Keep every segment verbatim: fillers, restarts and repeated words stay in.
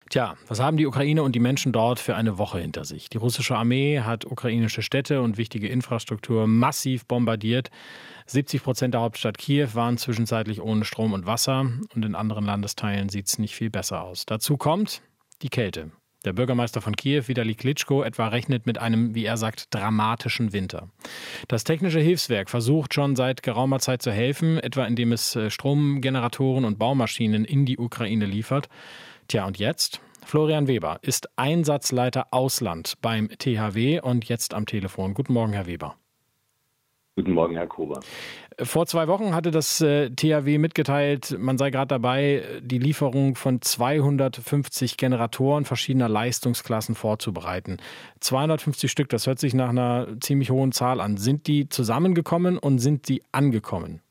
Tja, was haben die Ukraine und die Menschen dort für eine Woche hinter sich? Die russische Armee hat ukrainische Städte und wichtige Infrastruktur massiv bombardiert. siebzig Prozent der Hauptstadt Kiew waren zwischenzeitlich ohne Strom und Wasser. Und in anderen Landesteilen sieht es nicht viel besser aus. Dazu kommt die Kälte. Der Bürgermeister von Kiew, Vitali Klitschko, etwa rechnet mit einem, wie er sagt, dramatischen Winter. Das Technische Hilfswerk versucht schon seit geraumer Zeit zu helfen, etwa indem es Stromgeneratoren und Baumaschinen in die Ukraine liefert. Tja, und jetzt? Florian Weber ist Einsatzleiter Ausland beim T H W und jetzt am Telefon. Guten Morgen, Herr Weber. Guten Morgen, Herr Kober. Vor zwei Wochen hatte das äh, T H W mitgeteilt, man sei gerade dabei, die Lieferung von zweihundertfünfzig Generatoren verschiedener Leistungsklassen vorzubereiten. zweihundertfünfzig Stück, das hört sich nach einer ziemlich hohen Zahl an. Sind die zusammengekommen und sind die angekommen?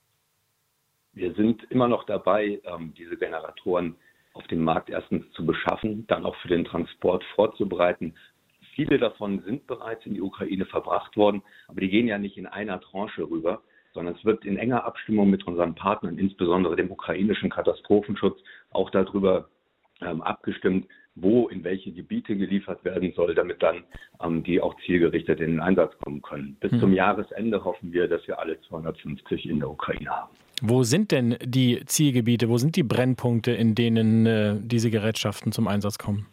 Wir sind immer noch dabei, ähm, diese Generatoren auf dem Markt erstens zu beschaffen, dann auch für den Transport vorzubereiten. Viele davon sind bereits in die Ukraine verbracht worden, aber die gehen ja nicht in einer Tranche rüber, sondern es wird in enger Abstimmung mit unseren Partnern, insbesondere dem ukrainischen Katastrophenschutz, auch darüber ähm, abgestimmt, wo in welche Gebiete geliefert werden soll, damit dann ähm, die auch zielgerichtet in den Einsatz kommen können. Bis hm. zum Jahresende hoffen wir, dass wir alle zweihundertfünfzig in der Ukraine haben. Wo sind denn die Zielgebiete, wo sind die Brennpunkte, in denen äh, diese Gerätschaften zum Einsatz kommen?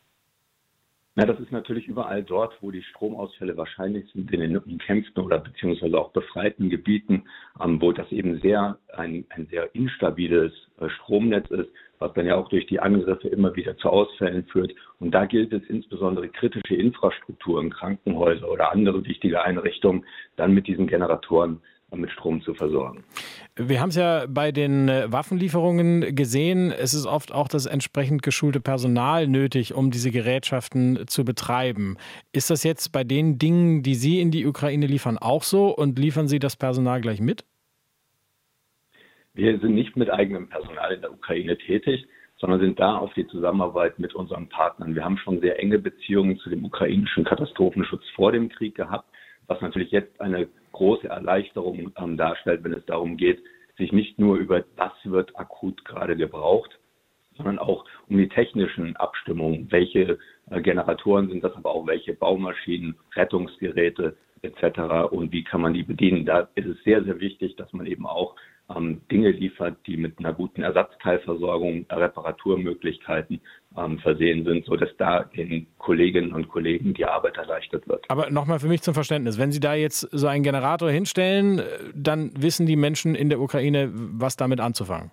Na, das ist natürlich überall dort, wo die Stromausfälle wahrscheinlich sind, in den umkämpften oder beziehungsweise auch befreiten Gebieten, ähm, wo das eben sehr ein, ein sehr instabiles äh, Stromnetz ist, was dann ja auch durch die Angriffe immer wieder zu Ausfällen führt. Und da gilt es insbesondere kritische Infrastrukturen, Krankenhäuser oder andere wichtige Einrichtungen dann mit diesen Generatoren mit Strom zu versorgen. Wir haben es ja bei den Waffenlieferungen gesehen. Es ist oft auch das entsprechend geschulte Personal nötig, um diese Gerätschaften zu betreiben. Ist das jetzt bei den Dingen, die Sie in die Ukraine liefern, auch so? Und liefern Sie das Personal gleich mit? Wir sind nicht mit eigenem Personal in der Ukraine tätig, sondern sind da auf die Zusammenarbeit mit unseren Partnern. Wir haben schon sehr enge Beziehungen zu dem ukrainischen Katastrophenschutz vor dem Krieg gehabt, was natürlich jetzt eine große Erleichterung ähm, darstellt, wenn es darum geht, sich nicht nur über was wird akut gerade gebraucht, sondern auch um die technischen Abstimmungen, welche äh, Generatoren sind das, aber auch welche Baumaschinen, Rettungsgeräte et cetera und wie kann man die bedienen. Da ist es sehr, sehr wichtig, dass man eben auch ähm, Dinge liefert, die mit einer guten Ersatzteilversorgung, Reparaturmöglichkeiten ähm, versehen sind, sodass da den Kolleginnen und Kollegen die Arbeit erleichtert wird. Aber nochmal für mich zum Verständnis, wenn Sie da jetzt so einen Generator hinstellen, dann wissen die Menschen in der Ukraine, was damit anzufangen?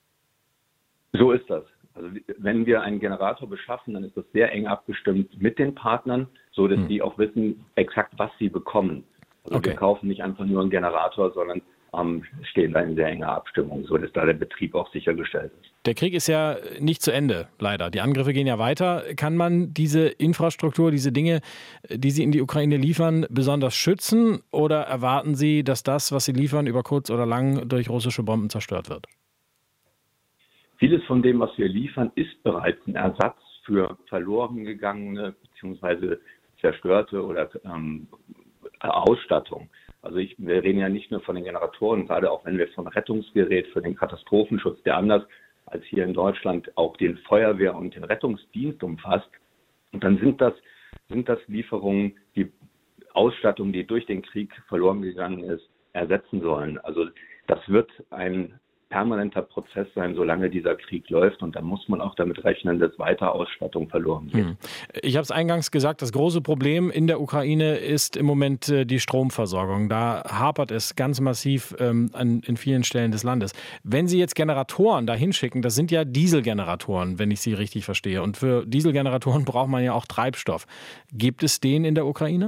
So ist das. Also wenn wir einen Generator beschaffen, dann ist das sehr eng abgestimmt mit den Partnern, so dass hm. die auch wissen exakt, was sie bekommen. Also okay. Wir kaufen nicht einfach nur einen Generator, sondern ähm, stehen da in sehr enger Abstimmung, so dass da der Betrieb auch sichergestellt ist. Der Krieg ist ja nicht zu Ende, leider. Die Angriffe gehen ja weiter. Kann man diese Infrastruktur, diese Dinge, die Sie in die Ukraine liefern, besonders schützen? Oder erwarten Sie, dass das, was Sie liefern, über kurz oder lang durch russische Bomben zerstört wird? Vieles von dem, was wir liefern, ist bereits ein Ersatz für verloren gegangene bzw. zerstörte oder ähm, Ausstattung. Also ich, wir reden ja nicht nur von den Generatoren, gerade auch wenn wir von Rettungsgerät für den Katastrophenschutz, der anders als hier in Deutschland auch den Feuerwehr- und den Rettungsdienst umfasst. Und dann sind das, sind das Lieferungen, die Ausstattung, die durch den Krieg verloren gegangen ist, ersetzen sollen. Also das wird ein permanenter Prozess sein, solange dieser Krieg läuft. Und da muss man auch damit rechnen, dass weiter Ausstattung verloren geht. Hm. Ich habe es eingangs gesagt, das große Problem in der Ukraine ist im Moment äh, die Stromversorgung. Da hapert es ganz massiv ähm, an, in vielen Stellen des Landes. Wenn Sie jetzt Generatoren da hinschicken, das sind ja Dieselgeneratoren, wenn ich Sie richtig verstehe. Und für Dieselgeneratoren braucht man ja auch Treibstoff. Gibt es den in der Ukraine?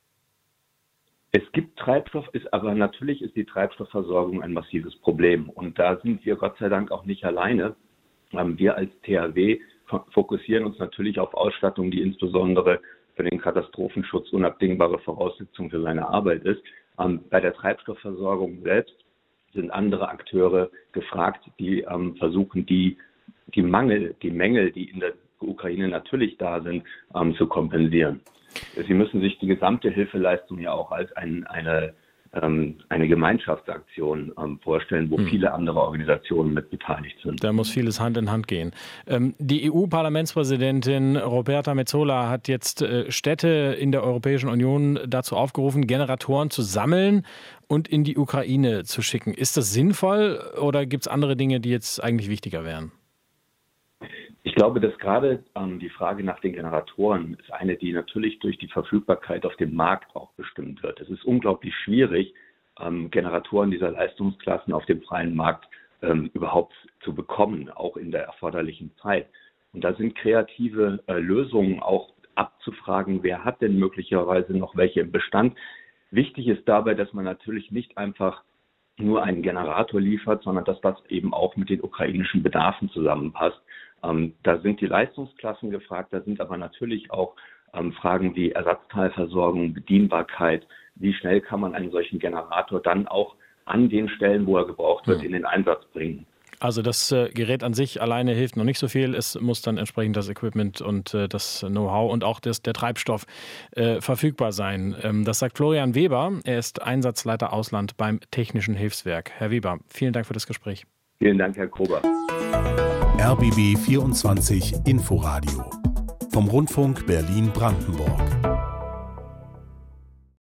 Es gibt Treibstoff, ist, aber natürlich ist die Treibstoffversorgung ein massives Problem. Und da sind wir Gott sei Dank auch nicht alleine. Wir als T H W fokussieren uns natürlich auf Ausstattung, die insbesondere für den Katastrophenschutz unabdingbare Voraussetzung für seine Arbeit ist. Bei der Treibstoffversorgung selbst sind andere Akteure gefragt, die versuchen, die, die Mangel, die Mängel, die in der Ukraine natürlich da sind, zu kompensieren. Sie müssen sich die gesamte Hilfeleistung ja auch als ein, eine eine Gemeinschaftsaktion vorstellen, wo hm. viele andere Organisationen mit beteiligt sind. Da muss vieles Hand in Hand gehen. Die E U-Parlamentspräsidentin Roberta Metsola hat jetzt Städte in der Europäischen Union dazu aufgerufen, Generatoren zu sammeln und in die Ukraine zu schicken. Ist das sinnvoll oder gibt es andere Dinge, die jetzt eigentlich wichtiger wären? Ich glaube, dass gerade ähm, die Frage nach den Generatoren ist eine, die natürlich durch die Verfügbarkeit auf dem Markt auch bestimmt wird. Es ist unglaublich schwierig, ähm, Generatoren dieser Leistungsklassen auf dem freien Markt ähm, überhaupt zu bekommen, auch in der erforderlichen Zeit. Und da sind kreative äh, Lösungen auch abzufragen, wer hat denn möglicherweise noch welche im Bestand. Wichtig ist dabei, dass man natürlich nicht einfach nur einen Generator liefert, sondern dass das eben auch mit den ukrainischen Bedarfen zusammenpasst. Ähm, da sind die Leistungsklassen gefragt, da sind aber natürlich auch ähm, Fragen wie Ersatzteilversorgung, Bedienbarkeit, wie schnell kann man einen solchen Generator dann auch an den Stellen, wo er gebraucht wird, ja. in den Einsatz bringen. Also das äh, Gerät an sich alleine hilft noch nicht so viel. Es muss dann entsprechend das Equipment und äh, das Know-how und auch das, der Treibstoff äh, verfügbar sein. Ähm, das sagt Florian Weber. Er ist Einsatzleiter Ausland beim Technischen Hilfswerk. Herr Weber, vielen Dank für das Gespräch. Vielen Dank, Herr Kober. R B B vierundzwanzig Inforadio vom Rundfunk Berlin-Brandenburg.